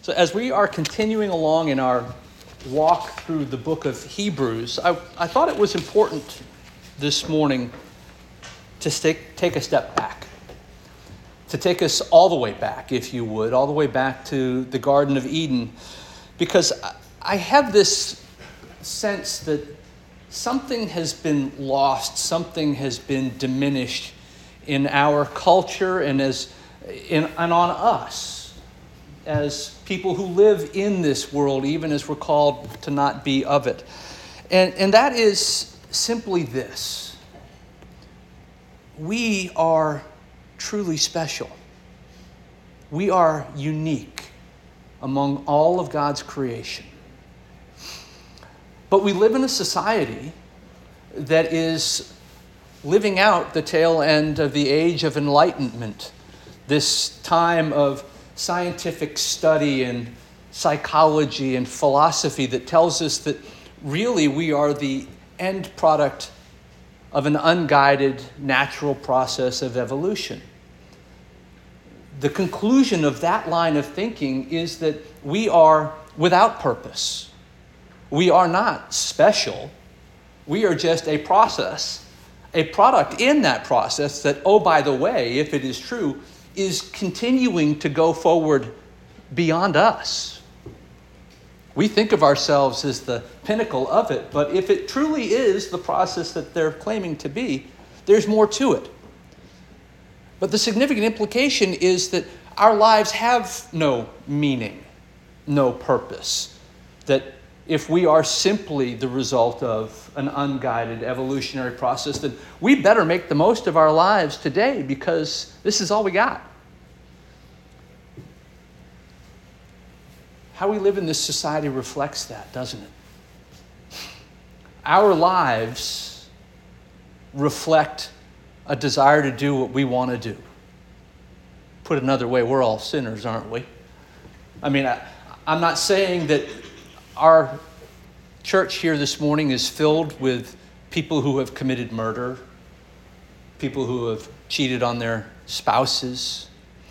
So as we are continuing along in our walk through the book of Hebrews, I thought it was important this morning to take a step back, to take us all the way back, if you would, all the way back to the Garden of Eden, because I have this sense that something has been lost, something has been diminished in our culture and on us as people who live in this world, even as we're called to not be of it. And that is simply this: we are truly special. We are unique among all of God's creation. But we live in a society that is living out the tail end of the age of enlightenment, this time of scientific study and psychology and philosophy that tells us that really we are the end product of an unguided natural process of evolution. The conclusion of that line of thinking is that we are without purpose. We are not special. We are just a process, a product in that process that, oh, by the way, if it is true, is continuing to go forward beyond us. We think of ourselves as the pinnacle of it, but if it truly is the process that they're claiming to be, there's more to it. But the significant implication is that our lives have no meaning, no purpose, that if we are simply the result of an unguided evolutionary process, then we better make the most of our lives today because this is all we got. How we live in this society reflects that, doesn't it? Our lives reflect a desire to do what we want to do. Put another way, we're all sinners, aren't we? I mean, I'm not saying that our church here this morning is filled with people who have committed murder, people who have cheated on their spouses.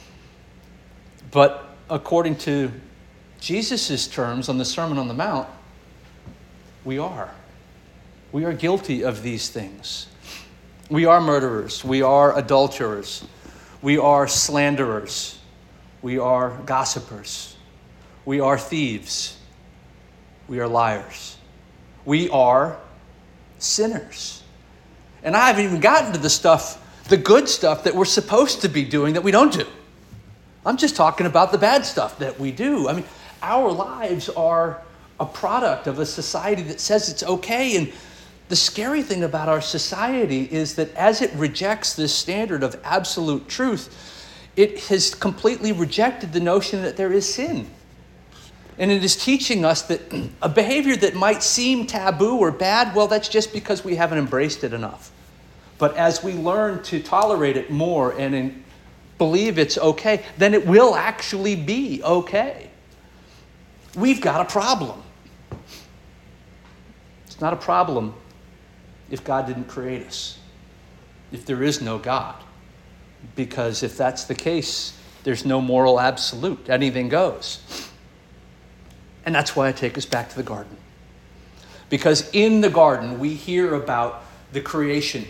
But according to Jesus' terms on the Sermon on the Mount, we are. We are guilty of these things. We are murderers. We are adulterers. We are slanderers. We are gossipers. We are thieves. We are liars. We are sinners. And I haven't even gotten to the good stuff that we're supposed to be doing that we don't do. I'm just talking about the bad stuff that we do. I mean, our lives are a product of a society that says it's okay. And the scary thing about our society is that as it rejects this standard of absolute truth, it has completely rejected the notion that there is sin. And it is teaching us that a behavior that might seem taboo or bad, well, that's just because we haven't embraced it enough. But as we learn to tolerate it more and believe it's okay, then it will actually be okay. We've got a problem. It's not a problem if God didn't create us, if there is no God. Because if that's the case, there's no moral absolute. Anything goes. And that's why I take us back to the garden. Because in the garden, we hear about the creation.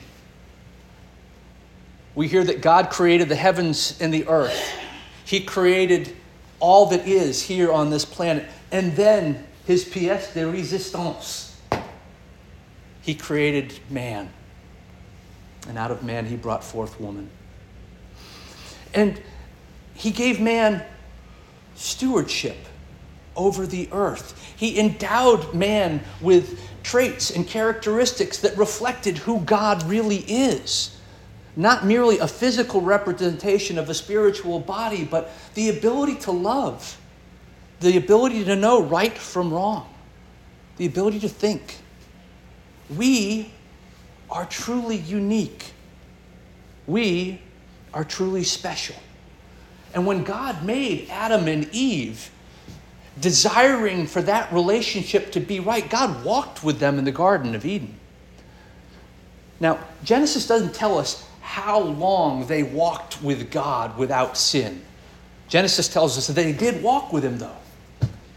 We hear that God created the heavens and the earth. He created all that is here on this planet. And then his pièce de résistance. He created man. And out of man, he brought forth woman. And he gave man stewardship over the earth. He endowed man with traits and characteristics that reflected who God really is. Not merely a physical representation of a spiritual body, but the ability to love, the ability to know right from wrong, the ability to think. We are truly unique. We are truly special. And when God made Adam and Eve, desiring for that relationship to be right, God walked with them in the Garden of Eden. Now, Genesis doesn't tell us how long they walked with God without sin. Genesis tells us that they did walk with him, though.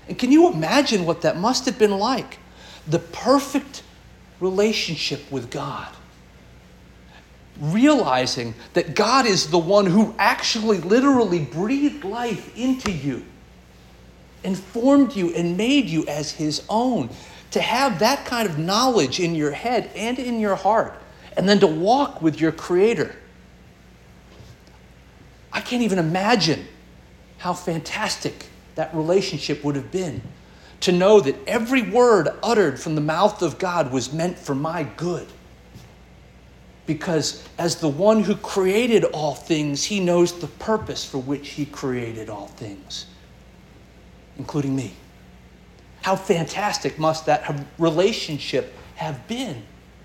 And can you imagine what that must have been like? The perfect relationship with God. Realizing that God is the one who actually literally breathed life into you and formed you and made you as his own. To have that kind of knowledge in your head and in your heart, and then to walk with your Creator. I can't even imagine how fantastic that relationship would have been. To know that every word uttered from the mouth of God was meant for my good. Because as the one who created all things, he knows the purpose for which he created all things, including me. How fantastic must that relationship have been?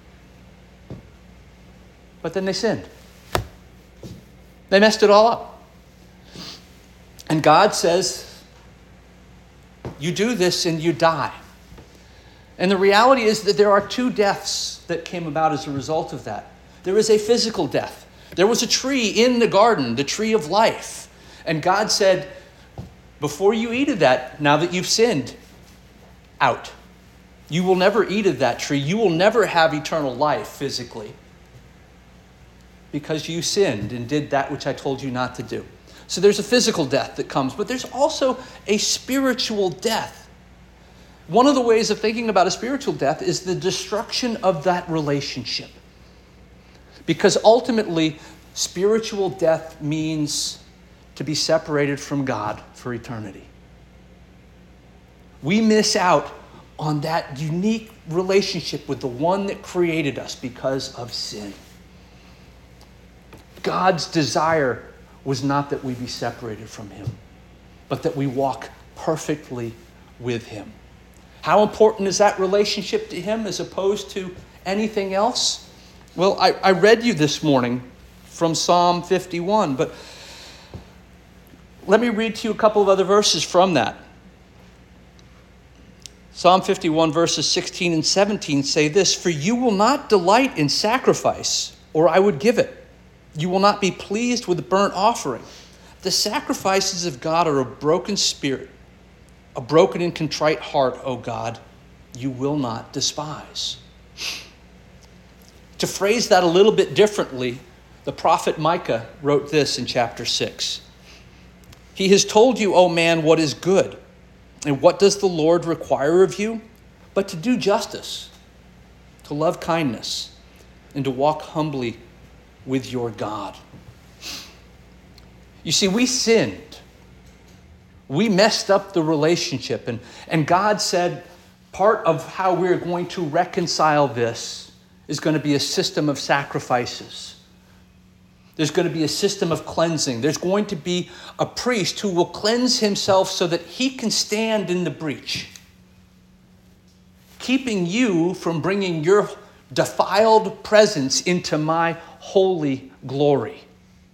But then they sinned. They messed it all up. And God says, you do this and you die. And the reality is that there are two deaths that came about as a result of that. There is a physical death. There was a tree in the garden, the tree of life. And God said, before you eat of that, now that you've sinned, out. You will never eat of that tree. You will never have eternal life physically because you sinned and did that which I told you not to do. So there's a physical death that comes, but there's also a spiritual death. One of the ways of thinking about a spiritual death is the destruction of that relationship. Because ultimately, spiritual death means to be separated from God for eternity. We miss out on that unique relationship with the one that created us because of sin. God's desire was not that we be separated from him, but that we walk perfectly with him. How important is that relationship to him as opposed to anything else? Well, I read you this morning from Psalm 51, but let me read to you a couple of other verses from that. Psalm 51 verses 16 and 17 say this, "For you will not delight in sacrifice, or I would give it. You will not be pleased with burnt offering. The sacrifices of God are a broken spirit, a broken and contrite heart, O God, you will not despise." To phrase that a little bit differently, the prophet Micah wrote this in chapter 6. "He has told you, O man, what is good. And what does the Lord require of you? But to do justice, to love kindness, and to walk humbly with your God." You see, we sinned. We messed up the relationship. And God said, part of how we're going to reconcile this is going to be a system of sacrifices. There's going to be a system of cleansing. There's going to be a priest who will cleanse himself so that he can stand in the breach, keeping you from bringing your defiled presence into my holy glory.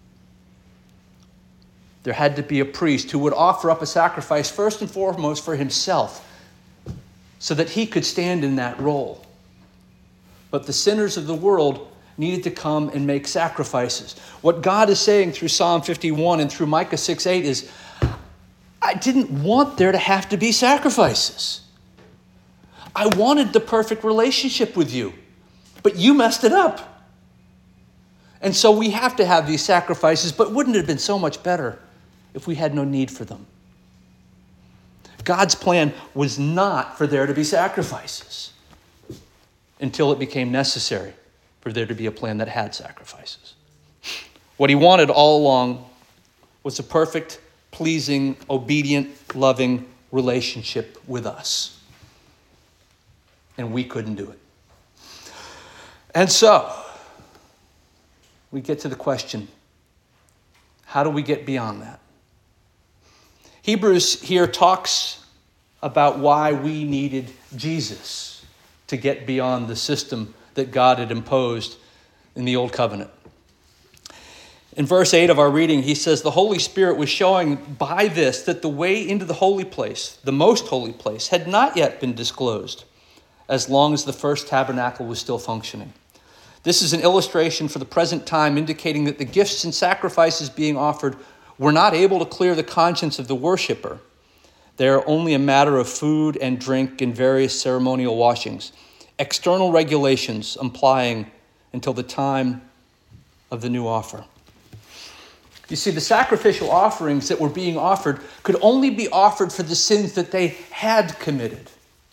There had to be a priest who would offer up a sacrifice first and foremost for himself so that he could stand in that role. But the sinners of the world needed to come and make sacrifices. What God is saying through Psalm 51 and through Micah 6:8 is, I didn't want there to have to be sacrifices. I wanted the perfect relationship with you, but you messed it up. And so we have to have these sacrifices, but wouldn't it have been so much better if we had no need for them? God's plan was not for there to be sacrifices until it became necessary for there to be a plan that had sacrifices. What he wanted all along was a perfect, pleasing, obedient, loving relationship with us. And we couldn't do it. And so, we get to the question, how do we get beyond that? Hebrews here talks about why we needed Jesus to get beyond the system that God had imposed in the Old Covenant. In verse 8 of our reading, he says, "The Holy Spirit was showing by this that the way into the holy place, the most holy place, had not yet been disclosed, as long as the first tabernacle was still functioning. This is an illustration for the present time, indicating that the gifts and sacrifices being offered were not able to clear the conscience of the worshiper. They are only a matter of food and drink and various ceremonial washings, external regulations applying until the time of the new offer. You see, the sacrificial offerings that were being offered could only be offered for the sins that they had committed.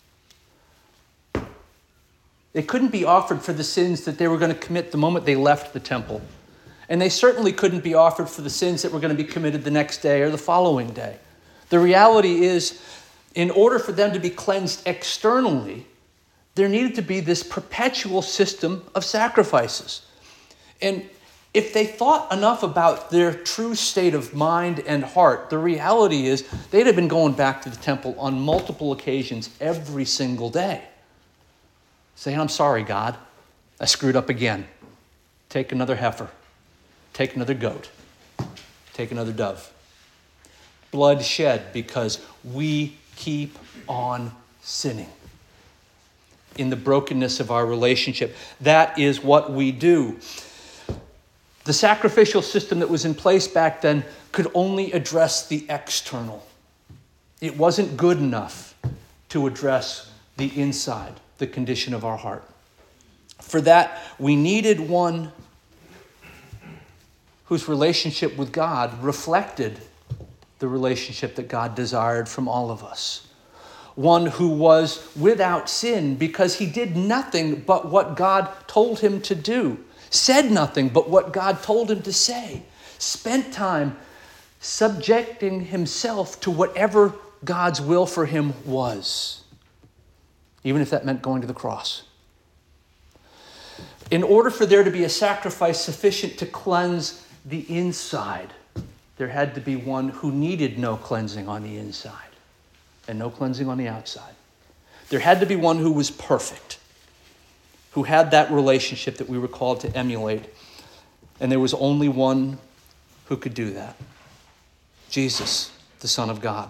They couldn't be offered for the sins that they were going to commit the moment they left the temple. And they certainly couldn't be offered for the sins that were going to be committed the next day or the following day. The reality is, in order for them to be cleansed externally, there needed to be this perpetual system of sacrifices. And if they thought enough about their true state of mind and heart, the reality is they'd have been going back to the temple on multiple occasions every single day, saying, I'm sorry, God, I screwed up again. Take another heifer. Take another goat. Take another dove. Blood shed because we keep on sinning in the brokenness of our relationship. That is what we do. The sacrificial system that was in place back then could only address the external. It wasn't good enough to address the inside, the condition of our heart. For that, we needed one whose relationship with God reflected the relationship that God desired from all of us. One who was without sin because he did nothing but what God told him to do, said nothing but what God told him to say, spent time subjecting himself to whatever God's will for him was, even if that meant going to the cross. In order for there to be a sacrifice sufficient to cleanse the inside, there had to be one who needed no cleansing on the inside and no cleansing on the outside. There had to be one who was perfect, who had that relationship that we were called to emulate. And there was only one who could do that. Jesus, the Son of God.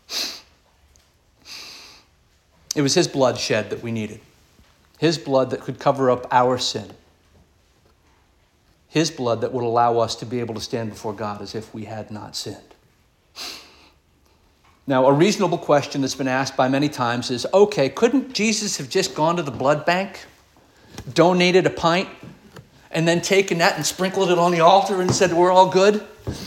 It was his blood shed that we needed. His blood that could cover up our sin. His blood that would allow us to be able to stand before God as if we had not sinned. Now, a reasonable question that's been asked by many times is, okay, couldn't Jesus have just gone to the blood bank, donated a pint, and then taken that and sprinkled it on the altar and said, we're all good?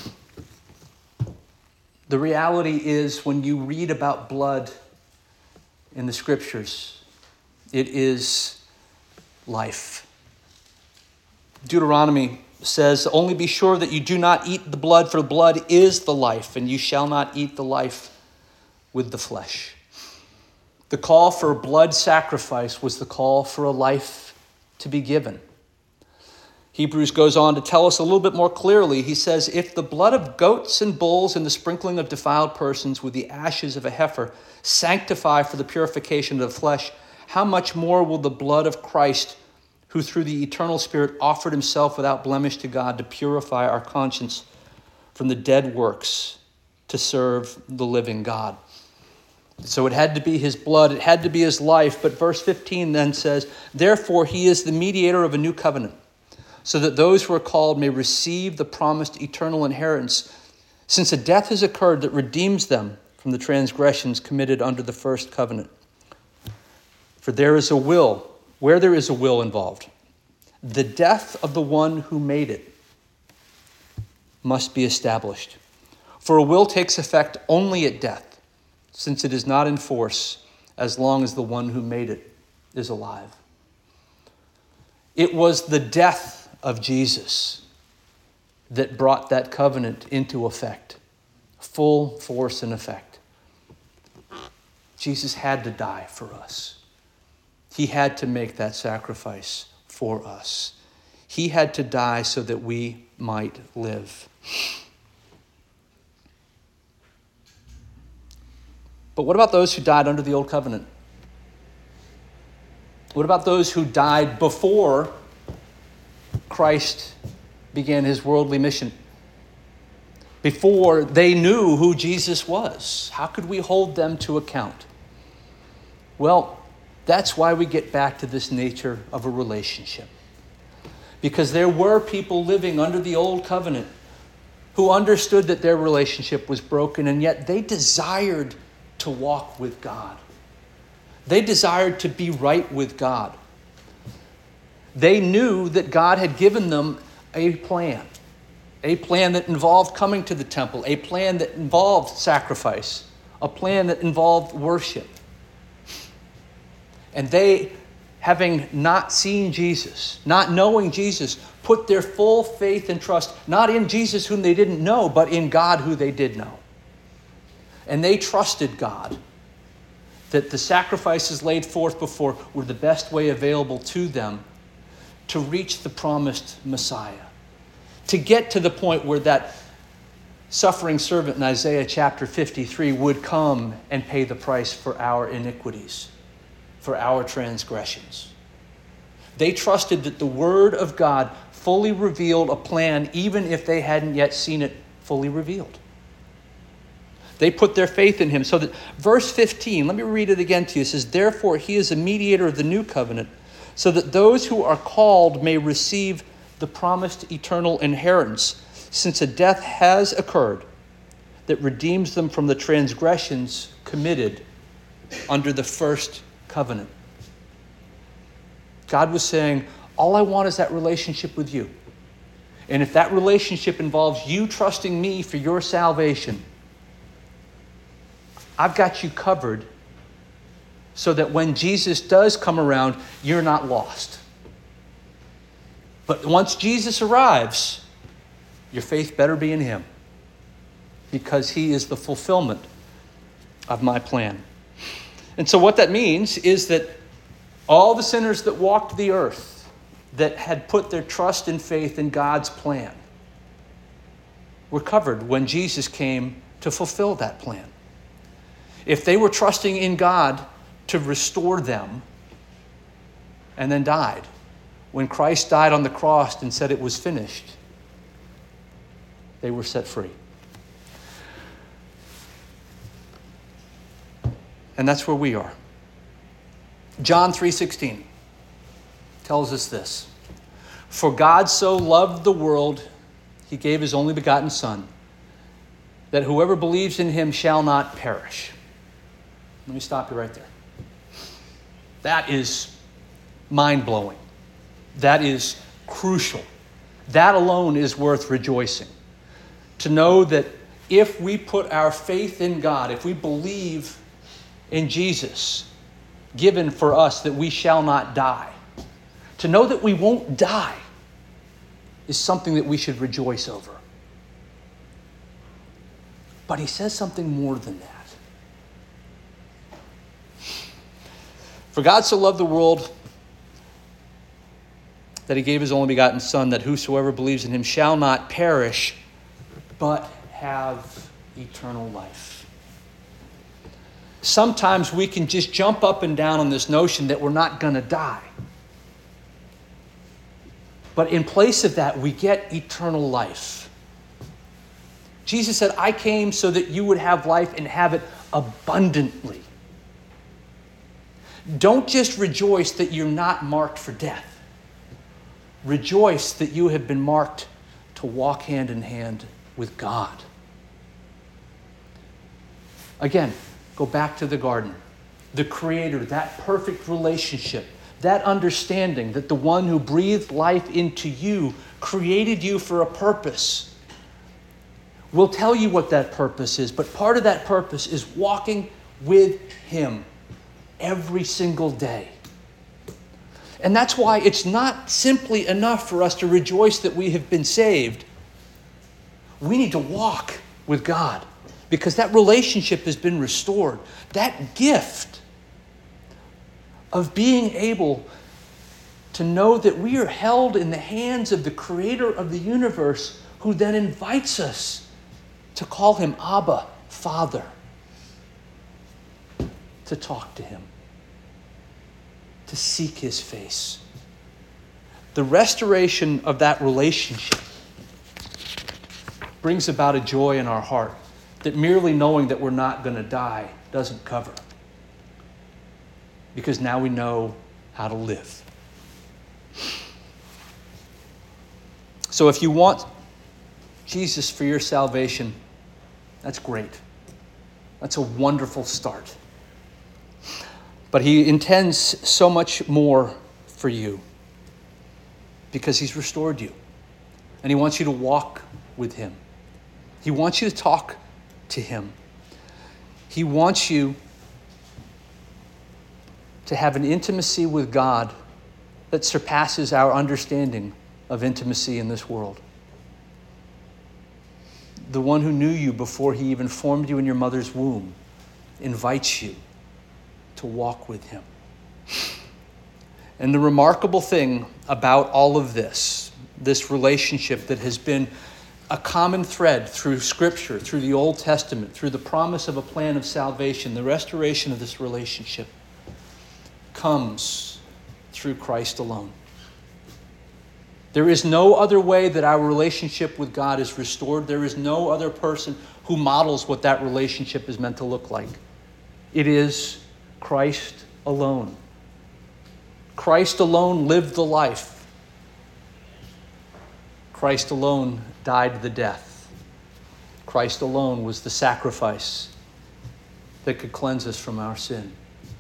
The reality is, when you read about blood in the scriptures, it is life. Deuteronomy says, only be sure that you do not eat the blood, for blood is the life, and you shall not eat the life with the flesh. The call for blood sacrifice was the call for a life to be given. Hebrews goes on to tell us a little bit more clearly. He says, if the blood of goats and bulls and the sprinkling of defiled persons with the ashes of a heifer sanctify for the purification of the flesh, how much more will the blood of Christ, who through the eternal Spirit offered himself without blemish to God to purify our conscience from the dead works to serve the living God. So it had to be his blood, it had to be his life. But verse 15 then says, therefore he is the mediator of a new covenant, so that those who are called may receive the promised eternal inheritance, since a death has occurred that redeems them from the transgressions committed under the first covenant. For there is a will. Where there is a will involved, the death of the one who made it must be established. For a will takes effect only at death, since it is not in force as long as the one who made it is alive. It was the death of Jesus that brought that covenant into effect, full force and effect. Jesus had to die for us. He had to make that sacrifice for us. He had to die so that we might live. But what about those who died under the old covenant? What about those who died before Christ began his worldly mission? Before they knew who Jesus was? How could we hold them to account? Well, that's why we get back to this nature of a relationship. Because there were people living under the old covenant who understood that their relationship was broken, and yet they desired to walk with God. They desired to be right with God. They knew that God had given them a plan that involved coming to the temple, a plan that involved sacrifice, a plan that involved worship. And they, having not seen Jesus, not knowing Jesus, put their full faith and trust, not in Jesus whom they didn't know, but in God who they did know. And they trusted God that the sacrifices laid forth before were the best way available to them to reach the promised Messiah, to get to the point where that suffering servant in Isaiah chapter 53 would come and pay the price for our iniquities, for our transgressions. They trusted that the Word of God fully revealed a plan, even if they hadn't yet seen it fully revealed. They put their faith in him. So that verse 15, let me read it again to you. It says, "Therefore he is a mediator of the new covenant, so that those who are called may receive the promised eternal inheritance, since a death has occurred that redeems them from the transgressions committed under the first covenant." God was saying, all I want is that relationship with you. And if that relationship involves you trusting me for your salvation, I've got you covered so that when Jesus does come around, you're not lost. But once Jesus arrives, your faith better be in him, because he is the fulfillment of my plan. And so what that means is that all the sinners that walked the earth, that had put their trust and faith in God's plan, were covered when Jesus came to fulfill that plan. If they were trusting in God to restore them and then died, when Christ died on the cross and said it was finished, they were set free. And that's where we are. John 3:16 tells us this: "For God so loved the world, he gave his only begotten Son, that whoever believes in him shall not perish." Let me stop you right there. That is mind-blowing. That is crucial. That alone is worth rejoicing. To know that if we put our faith in God, if we believe in Jesus, given for us that we shall not die, to know that we won't die is something that we should rejoice over. But he says something more than that. "For God so loved the world that he gave his only begotten Son, that whosoever believes in him shall not perish, but have eternal life." Sometimes we can just jump up and down on this notion that we're not going to die. But in place of that, we get eternal life. Jesus said, "I came so that you would have life and have it abundantly." Don't just rejoice that you're not marked for death. Rejoice that you have been marked to walk hand in hand with God. Again, go back to the garden. The Creator, that perfect relationship, that understanding that the one who breathed life into you created you for a purpose. We'll tell you what that purpose is, but part of that purpose is walking with him every single day. And that's why it's not simply enough for us to rejoice that we have been saved. We need to walk with God, because that relationship has been restored. That gift of being able to know that we are held in the hands of the Creator of the universe, who then invites us to call him Abba, Father, to talk to him, to seek his face. The restoration of that relationship brings about a joy in our heart that merely knowing that we're not going to die doesn't cover. Because now we know how to live. So if you want Jesus for your salvation, that's great. That's a wonderful start. But he intends so much more for you because he's restored you. And he wants you to walk with him. He wants you to talk to him. He wants you to have an intimacy with God that surpasses our understanding of intimacy in this world. The one who knew you before he even formed you in your mother's womb invites you to walk with him. And the remarkable thing about all of this relationship that has been a common thread through Scripture, through the Old Testament, through the promise of a plan of salvation, the restoration of this relationship comes through Christ alone. There is no other way that our relationship with God is restored. There is no other person who models what that relationship is meant to look like. It is Christ alone. Christ alone lived the life. Christ alone died the death. Christ alone was the sacrifice that could cleanse us from our sin.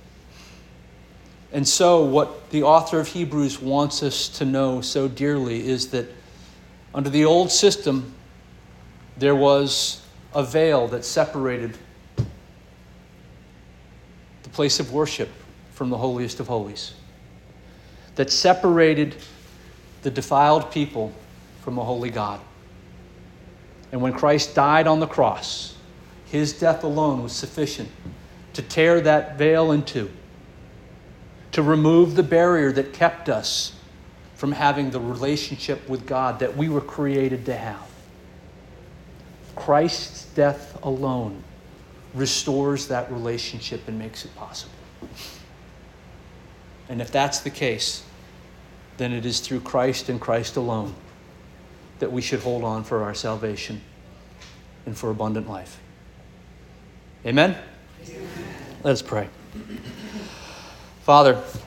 And so what the author of Hebrews wants us to know so dearly is that under the old system, there was a veil that separated the place of worship from the holiest of holies, that separated the defiled people from a holy God. And when Christ died on the cross, his death alone was sufficient to tear that veil in two, to remove the barrier that kept us from having the relationship with God that we were created to have. Christ's death alone restores that relationship and makes it possible. And if that's the case, then it is through Christ and Christ alone that we should hold on for our salvation and for abundant life. Amen? Amen. Let us pray. Father,